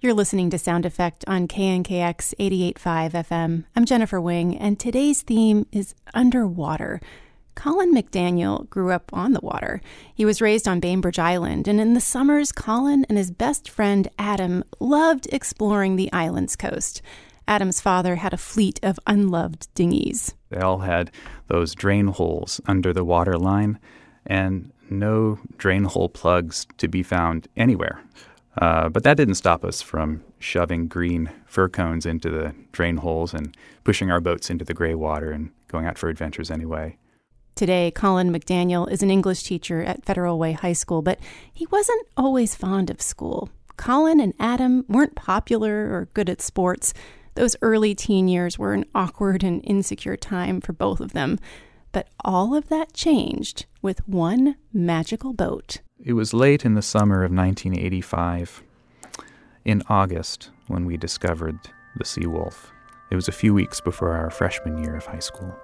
You're listening to Sound Effect on KNKX 88.5 FM. I'm Jennifer Wing, and today's theme is underwater. Colin McDaniel grew up on the water. He was raised on Bainbridge Island, and in the summers, Colin and his best friend Adam loved exploring the island's coast. Adam's father had a fleet of unloved dinghies. They all had those drain holes under the water line, and no drain hole plugs to be found anywhere. But that didn't stop us from shoving green fir cones into the drain holes and pushing our boats into the gray water and going out for adventures anyway. Today, Colin McDaniel is an English teacher at Federal Way High School, but he wasn't always fond of school. Colin and Adam weren't popular or good at sports. Those early teen years were an awkward and insecure time for both of them. But all of that changed with one magical boat. It was late in the summer of 1985, in August, when we discovered the Seawolf. It was a few weeks before our freshman year of high school.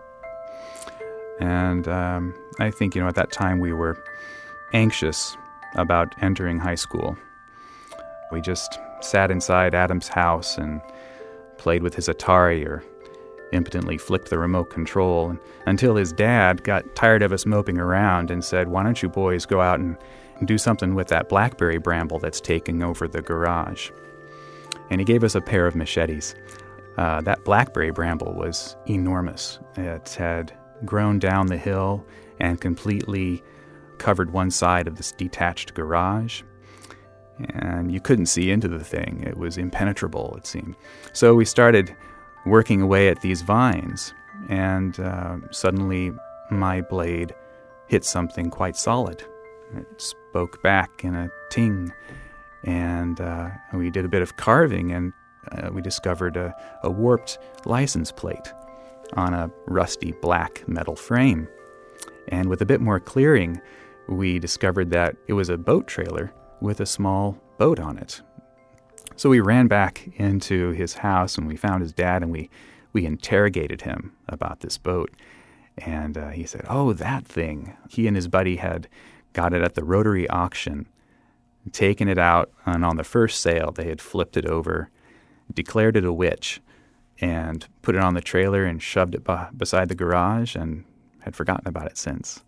And I think, at that time we were anxious about entering high school. We just sat inside Adam's house and played with his Atari or impotently flicked the remote control until his dad got tired of us moping around and said, "Why don't you boys go out and do something with that blackberry bramble that's taking over the garage?" And he gave us a pair of machetes. That blackberry bramble was enormous. It had grown down the hill and completely covered one side of this detached garage. And you couldn't see into the thing. It was impenetrable, it seemed. So we started working away at these vines, and suddenly my blade hit something quite solid. It spoke back in a ting, and we did a bit of carving, and we discovered a warped license plate on a rusty black metal frame. And with a bit more clearing, we discovered that it was a boat trailer with a small boat on it. So we ran back into his house and we found his dad, and we interrogated him about this boat. And he said, "Oh, that thing." He and his buddy had got it at the Rotary auction, taken it out, and on the first sale they had flipped it over, declared it a witch, and put it on the trailer and shoved it beside the garage and had forgotten about it since.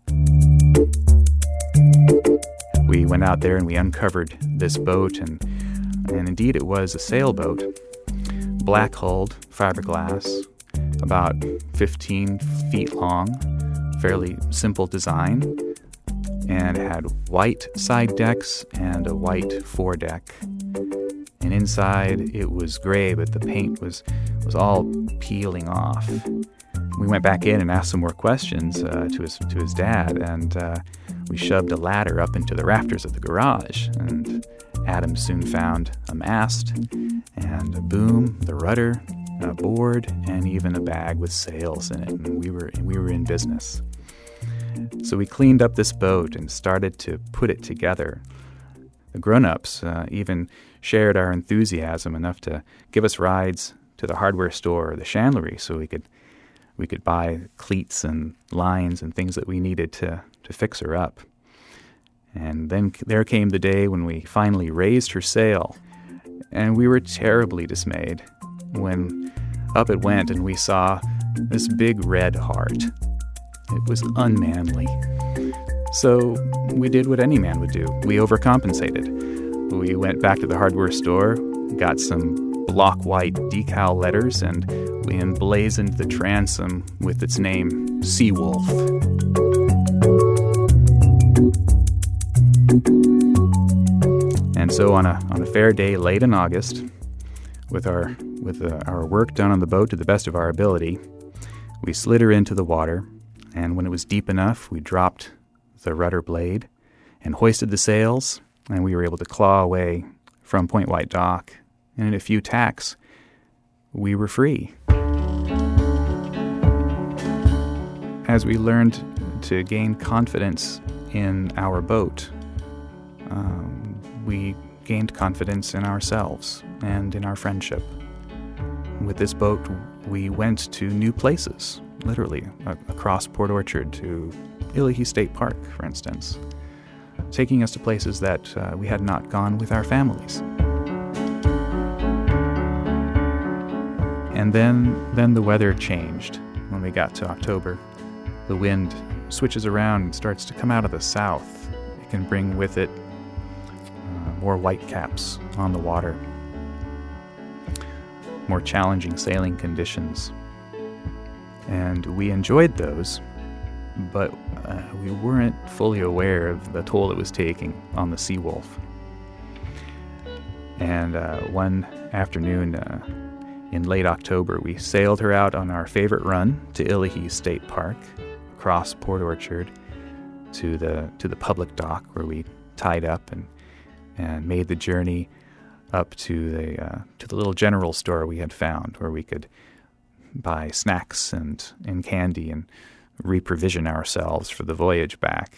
We went out there and we uncovered this boat, and indeed it was a sailboat, black-hulled fiberglass, about 15 feet long, fairly simple design, and it had white side decks and a white foredeck. And inside it was gray, but the paint was all peeling off. We went back in and asked some more questions to his dad, and we shoved a ladder up into the rafters of the garage, and Adam soon found a mast and a boom, the rudder, a board, and even a bag with sails in it, and we were in business. So we cleaned up this boat and started to put it together. The grown-ups even shared our enthusiasm enough to give us rides to the hardware store or the chandlery so we could buy cleats and lines and things that we needed to fix her up. And then there came the day when we finally raised her sail, and we were terribly dismayed when up it went and we saw this big red heart. It was unmanly. So we did what any man would do. We overcompensated. We went back to the hardware store, got some block white decal letters, and we emblazoned the transom with its name, Seawolf. And so on a fair day late in August, with our work done on the boat to the best of our ability, we slid her into the water, and when it was deep enough, we dropped the rudder blade and hoisted the sails, and we were able to claw away from Point White Dock, and in a few tacks, we were free. As we learned to gain confidence in our boat, we gained confidence in ourselves and in our friendship. With this boat, we went to new places, literally, across Port Orchard to Illahee State Park, for instance, taking us to places that we had not gone with our families. And then the weather changed when we got to October. The wind switches around and starts to come out of the south. It can bring with it more whitecaps on the water, more challenging sailing conditions. And we enjoyed those, but we weren't fully aware of the toll it was taking on the Seawolf. And one afternoon in late October, we sailed her out on our favorite run to Illahee State Park, across Port Orchard to the public dock, where we tied up and made the journey up to the little general store we had found, where we could buy snacks and candy and reprovision ourselves for the voyage back.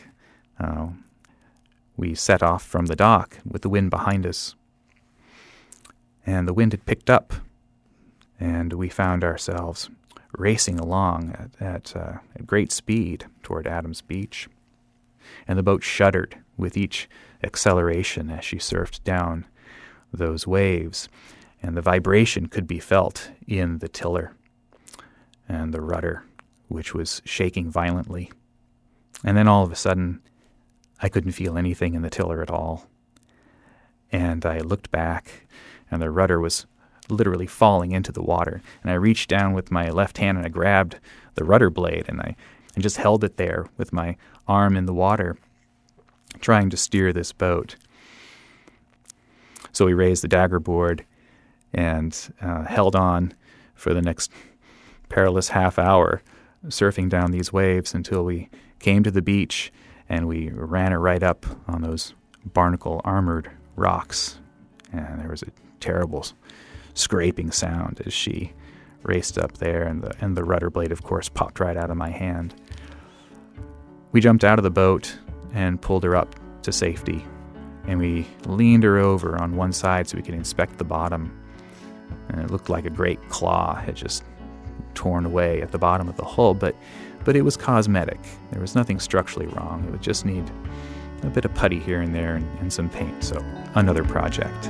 We set off from the dock with the wind behind us, and the wind had picked up, and we found ourselves racing along at great speed toward Adams Beach. And the boat shuddered with each acceleration as she surfed down those waves, and the vibration could be felt in the tiller and the rudder, which was shaking violently. And then all of a sudden, I couldn't feel anything in the tiller at all. And I looked back, and the rudder was literally falling into the water. And I reached down with my left hand and I grabbed the rudder blade and just held it there with my arm in the water, trying to steer this boat. So we raised the dagger board and held on for the next perilous half hour, surfing down these waves until we came to the beach, and we ran her right up on those barnacle-armored rocks. And there was a terrible scraping sound as she raced up there, and the rudder blade, of course, popped right out of my hand. We jumped out of the boat and pulled her up to safety, and we leaned her over on one side so we could inspect the bottom. And it looked like a great claw had just torn away at the bottom of the hull, but it was cosmetic. There was nothing structurally wrong. It would just need a bit of putty here and there and some paint, so another project.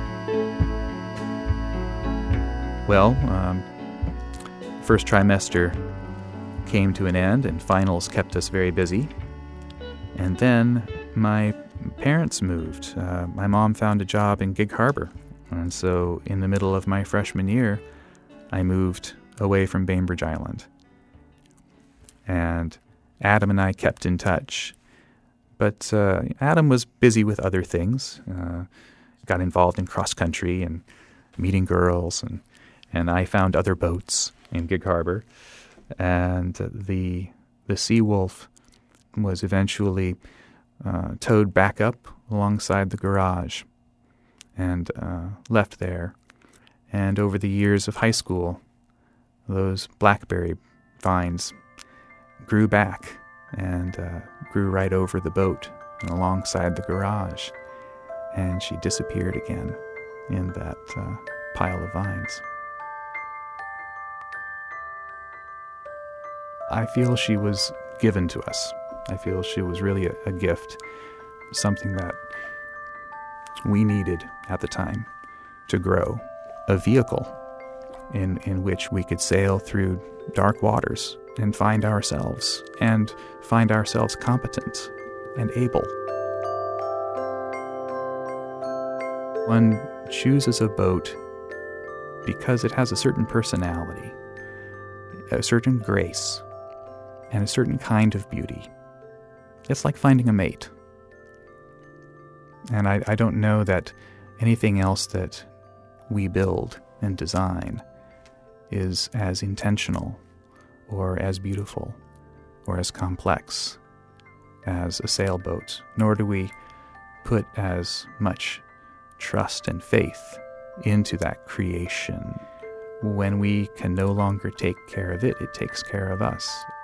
Well, first trimester came to an end, and finals kept us very busy. And then my parents moved. My mom found a job in Gig Harbor, and so in the middle of my freshman year, I moved away from Bainbridge Island. And Adam and I kept in touch. But Adam was busy with other things, got involved in cross-country and meeting girls, and I found other boats in Gig Harbor. And the Seawolf was eventually towed back up alongside the garage and left there. And over the years of high school, those blackberry vines grew back and grew right over the boat and alongside the garage. And she disappeared again in that pile of vines. I feel she was given to us. I feel she was really a gift, something that we needed at the time to grow, a vehicle in which we could sail through dark waters and find ourselves competent and able. One chooses a boat because it has a certain personality, a certain grace, and a certain kind of beauty. It's like finding a mate. And I don't know that anything else that we build and design is as intentional or as beautiful or as complex as a sailboat, nor do we put as much trust and faith into that creation. When we can no longer take care of it, it takes care of us.